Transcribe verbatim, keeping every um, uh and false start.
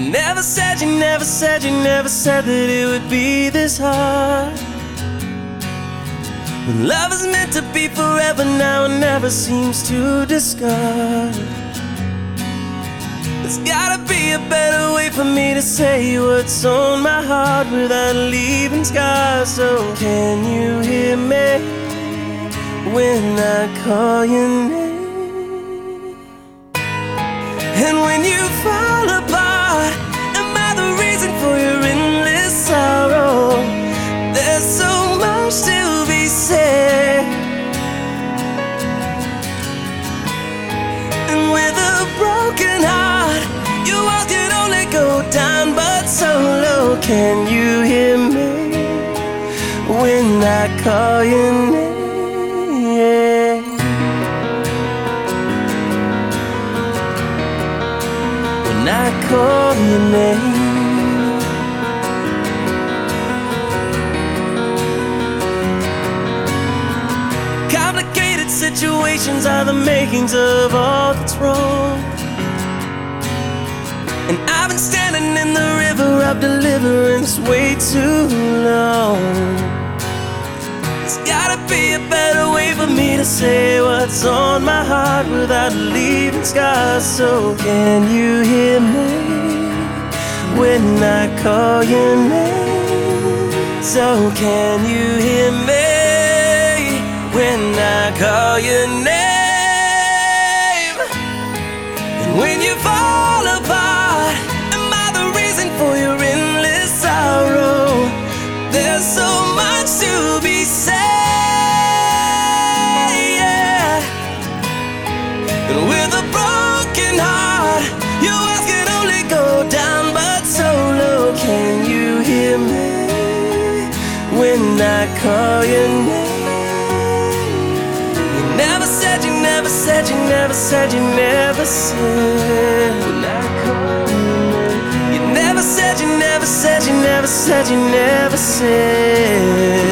never said, you never said, you never said that it would be this hard. When love is meant to be forever, now it never seems to discard. There's gotta be a better way for me to say what's on my heart without leaving scars. So can you hear me when I call your name? And when you fall apart, am I the reason for your endless sorrow? There's so much to be said, and with a broken heart, your walls can only go down but so low. Can you hear me when I call your name? When I call your name. Complicated situations are the makings of all that's wrong. And I've been standing in the river of deliverance way too long. There's gotta be a better way for me to say what's on my heart without leaving scars. So can you hear me when I call your name? So can you hear me when I call your name? And when you fall apart, am I the reason for your endless sorrow? There's so much to be said, yeah. And with a broken heart, your walls can only go down but so low. Can you hear me when I call your name? You never said, you never said, you never said, you never said when I call your name. You never said, you never said, you never said, you never said.